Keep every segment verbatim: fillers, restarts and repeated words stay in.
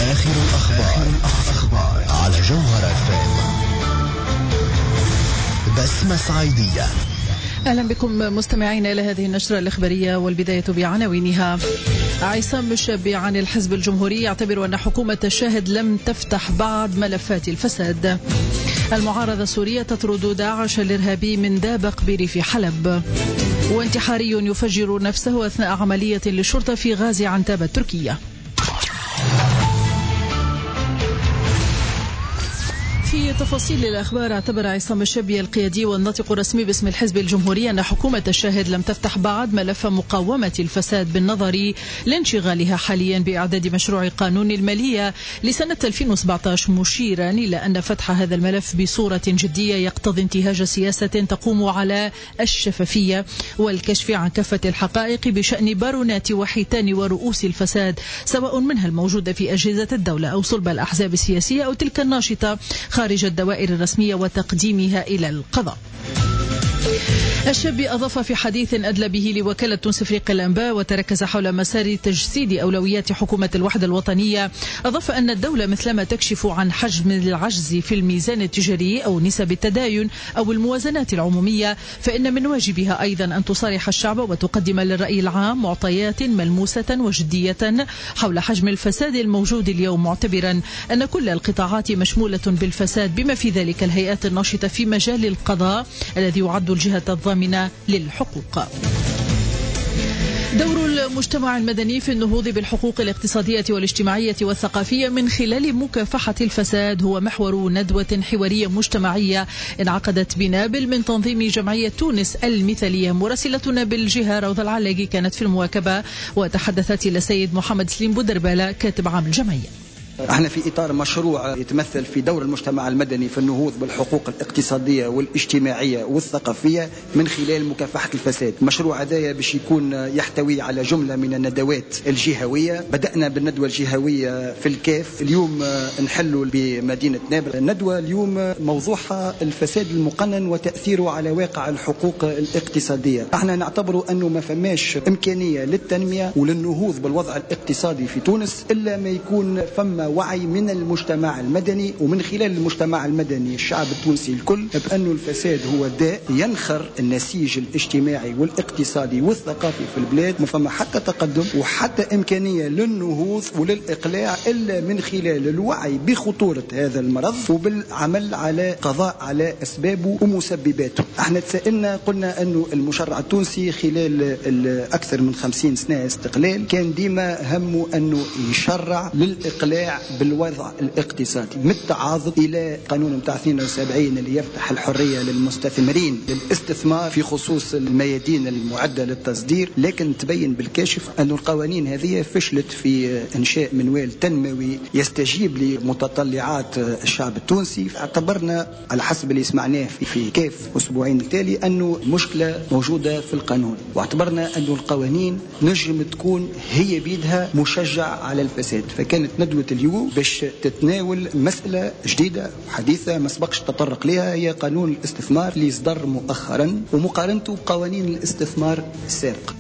آخر الأخبار, الأخبار على جوهر اف ام. بسمة صعيدية. أهلا بكم مستمعين إلى هذه النشرة الإخبارية، والبداية بعناوينها. عصام الشابي عن الحزب الجمهوري يعتبر أن حكومة الشاهد لم تفتح بعض ملفات الفساد. المعارضة السورية تطرد داعش الإرهابي من دابق بريف حلب. وانتحاري يفجر نفسه أثناء عملية للشرطة في غازي عنتاب التركية. في تفاصيل الأخبار، اعتبر عصام الشابي القيادي والناطق الرسمي باسم الحزب الجمهوري أن حكومة الشاهد لم تفتح بعد ملف مقاومة الفساد بالنظر لانشغالها حاليا بإعداد مشروع قانون المالية لسنة ألفين وسبعة عشر، مشيرا إلى أن فتح هذا الملف بصورة جدية يقتضي انتهاج سياسة تقوم على الشفافية والكشف عن كافة الحقائق بشأن بارونات وحيتان ورؤوس الفساد، سواء منها الموجودة في أجهزة الدولة أو صلب الأحزاب السياسية أو تلك الناشطة خارج الدوائر الرسمية وتقديمها إلى القضاء. الشابي أضاف في حديث أدلى به لوكالة تونس أفريقيا الأنباء وتركز حول مسار تجسيد أولويات حكومة الوحدة الوطنية، أضاف أن الدولة مثلما تكشف عن حجم العجز في الميزان التجاري أو نسب التداين أو الموازنات العمومية، فإن من واجبها أيضا أن تصارح الشعب وتقدم للرأي العام معطيات ملموسة وجدية حول حجم الفساد الموجود اليوم، معتبرا أن كل القطاعات مشمولة بالفساد بما في ذلك الهيئات الناشطة في مجال القضاء الذي يعد الجهة الضامنة للحقوق. دور المجتمع المدني في النهوض بالحقوق الاقتصادية والاجتماعية والثقافية من خلال مكافحة الفساد هو محور ندوة حوارية مجتمعية انعقدت بنابل من تنظيم جمعية تونس المثالية. مراسلتنا بالجهة روضة العلاقي كانت في المواكبة وتحدثت إلى السيد محمد سليم بودربالة كاتب عام الجمعية. احنا في إطار مشروع يتمثل في دور المجتمع المدني في النهوض بالحقوق الاقتصادية والاجتماعية والثقافية من خلال مكافحة الفساد. المشروع هذا باش يكون يحتوي على جملة من الندوات الجهوية. بدأنا بالندوة الجهوية في الكاف، اليوم نحلوا بمدينة نابل. الندوة اليوم موضوعها الفساد المقنن وتأثيره على واقع الحقوق الاقتصادية. احنا نعتبر أنه ما فماش إمكانية للتنمية وللنهوض بالوضع الاقتصادي في تونس إلا ما يكون فما وعي من المجتمع المدني، ومن خلال المجتمع المدني الشعب التونسي الكل، بأنه الفساد هو داء ينخر النسيج الاجتماعي والاقتصادي والثقافي في البلاد. ما فما حتى تقدم وحتى إمكانية للنهوض وللإقلاع إلا من خلال الوعي بخطورة هذا المرض وبالعمل على قضاء على أسبابه ومسبباته. احنا تسألنا قلنا أنه المشرع التونسي خلال أكثر من خمسين سنة استقلال كان ديما همه أنه يشرع للإقلاع بالوضع الاقتصادي، من التعاضد إلى قانون متاع اثنين وسبعين اللي يفتح الحرية للمستثمرين للاستثمار في خصوص الميادين المعدة للتصدير. لكن تبين بالكاشف أن القوانين هذه فشلت في إنشاء منوال تنموي يستجيب لمتطلعات الشعب التونسي. اعتبرنا على حسب اللي سمعناه في, في كيف أسبوعين التالي أنه مشكلة موجودة في القانون، واعتبرنا أنه القوانين نجم تكون هي بيدها مشجع على الفساد. فكانت ندوة اليوم باش تتناول مسألة جديدة وحديثة ما سبقش تطرق لها، هي قانون الاستثمار اللي يصدر مؤخرا ومقارنته بقوانين الاستثمار السابقة.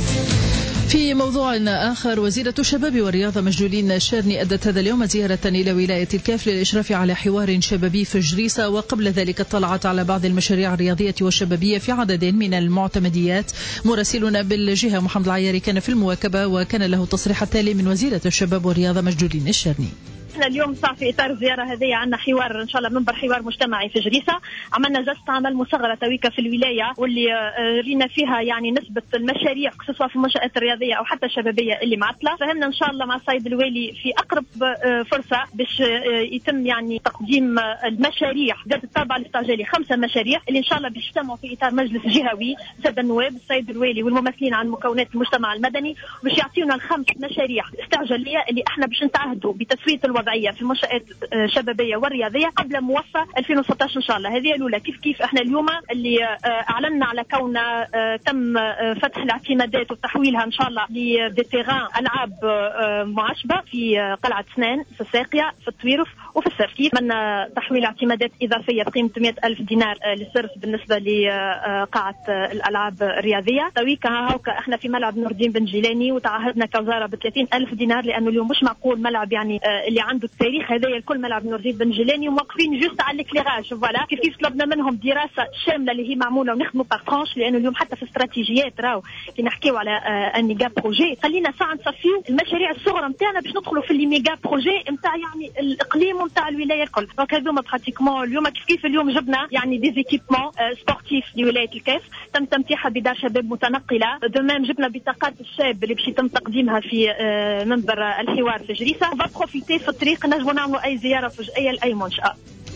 في موضوع آخر، وزيرة الشباب والرياضة مجدولين الشارني أدت هذا اليوم زيارة إلى ولاية الكاف للإشراف على حوار شبابي في جريسة، وقبل ذلك اطلعت على بعض المشاريع الرياضية والشبابية في عدد من المعتمديات. مراسلنا بالجهة محمد العياري كان في المواكبة وكان له تصريح التالي من وزيرة الشباب والرياضة مجدولين الشارني. احنا اليوم صار في اطار الزياره هذه عندنا حوار ان شاء الله منبر حوار مجتمعي في جريسه. عملنا جلسه عمل مصغره تويكا في الولايه واللي رينا فيها يعني نسبه المشاريع سواء في المنشات الرياضيه او حتى الشبابيه اللي معطله. فهمنا ان شاء الله مع السيد الوالي في اقرب فرصه باش يتم يعني تقديم المشاريع ذات الطابع الاستعجالي، خمسه مشاريع اللي ان شاء الله باش يجتمعوا في اطار مجلس جهوي الساده النواب السيد الوالي والممثلين عن مكونات المجتمع المدني، باش يعطيونا الخمس مشاريع استعجاليه اللي احنا باش نتعهدوا بتسويه الوضعيه في المنشآت الشبابيه والرياضيه قبل موفى ألفين وستة عشر ان شاء الله. هذه الاولى. كيف كيف احنا اليوم اللي اعلنا على كون تم فتح الاعتمادات وتحويلها ان شاء الله لدي تيران العاب معشبه في قلعه سنان في الساقيه في الطويرف وفي الصرف. من تحويل اعتمادات إضافية بقيمة مئة ألف دينار للصرف بالنسبة لقاعة الألعاب الرياضية. تويكا هاوكا احنا في ملعب نور الدين بن جيلاني وتعهدنا كوزارة ب ثلاثين ألف دينار، لأنه اليوم مش معقول ملعب يعني اللي عنده التاريخ هذايا الكل ملعب نور الدين بن جيلاني وموقفين جوست على الكليراج. فوالا كيف كيف طلبنا منهم دراسة شاملة اللي هي معمولة ونخدموا بارترانش، لأنه اليوم حتى في استراتيجيات راهو كي نحكيو على ان ميجا بروجي خلينا ساعة نصفيو المشاريع الصغرى نتاعنا باش ندخلوا في اللي ميجا بروجي نتاع يعني الاقليم ونتاع الولايه الكل. دونك هذوما براتيكمون اليوم كيف كيف اليوم جبنا يعني دي زيكيبمون سبورتيف لولايه الكاف تم تمتيحها بدار شباب متنقله. دو ميم جبنا بطاقات الشاب اللي باش يتم تقديمها في منبر الحوار في جريسه. فا بروفيتي في الطريق نجموا نعملوا اي زياره فجائيه لاي منشاه.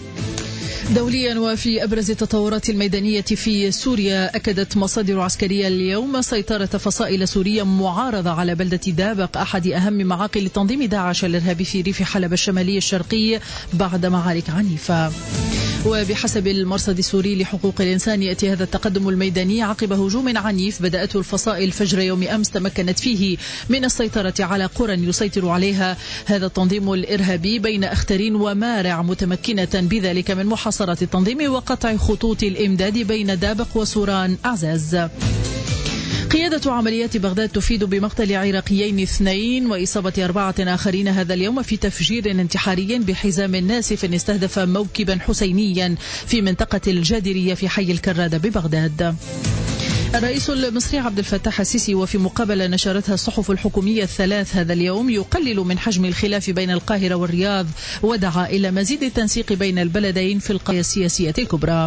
دوليا وفي أبرز التطورات الميدانية في سوريا، أكدت مصادر عسكرية اليوم سيطرة فصائل سورية معارضة على بلدة دابق أحد أهم معاقل تنظيم داعش الإرهابي في ريف حلب الشمالي الشرقي بعد معارك عنيفة. وبحسب المرصد السوري لحقوق الإنسان يأتي هذا التقدم الميداني عقب هجوم عنيف بدأته الفصائل فجر يوم أمس تمكنت فيه من السيطرة على قرى يسيطر عليها هذا التنظيم الإرهابي بين أخترين ومارع، متمكنة بذلك من محاصرة التنظيم وقطع خطوط الإمداد بين دابق وسوران أعزاز. قيادة عمليات بغداد تفيد بمقتل عراقيين اثنين وإصابة أربعة آخرين هذا اليوم في تفجير انتحاري بحزام ناسف استهدف موكبا حسينيا في منطقة الجادرية في حي الكرادة ببغداد. الرئيس المصري عبد الفتاح السيسي وفي مقابلة نشرتها الصحف الحكومية الثلاث هذا اليوم يقلل من حجم الخلاف بين القاهرة والرياض ودعا إلى مزيد التنسيق بين البلدين في القضايا السياسية الكبرى.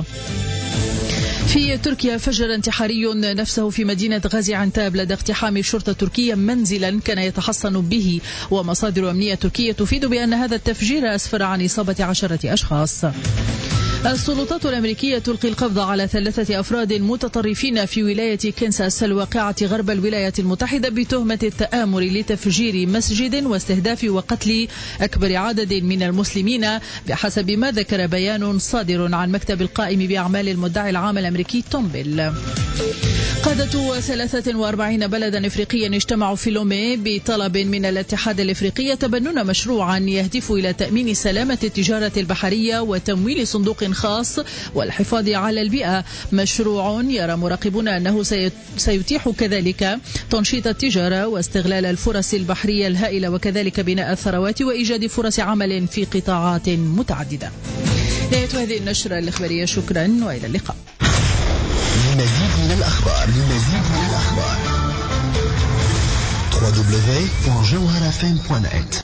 في تركيا فجر انتحاري نفسه في مدينة غازي عنتاب لدى اقتحام الشرطة التركية منزلا كان يتحصن به، ومصادر أمنية تركية تفيد بأن هذا التفجير أسفر عن إصابة عشرة أشخاص. السلطات الأمريكية تلقي القبض على ثلاثة أفراد متطرفين في ولاية كنساس الواقعة غرب الولايات المتحدة بتهمة التآمر لتفجير مسجد واستهداف وقتل أكبر عدد من المسلمين بحسب ما ذكر بيان صادر عن مكتب القائم بأعمال المدعي العام الأمريكي توم بيل. قادة ثلاثة وأربعين بلدا إفريقيا اجتمعوا في لومي بطلب من الاتحاد الإفريقي يتبنون مشروعا يهدف إلى تأمين سلامة التجارة البحرية وتمويل صندوق خاص والحفاظ على البيئة. مشروع يرى مراقبون أنه سيتيح كذلك تنشيط التجارة واستغلال الفرص البحرية الهائلة وكذلك بناء الثروات وإيجاد فرص عمل في قطاعات متعددة. نهاية هذه النشرة الإخبارية، شكرا وإلى اللقاء. للمزيد من الأخبار للمزيد من الأخبار دبليو دبليو دبليو دوت جوهرة إف إم دوت نت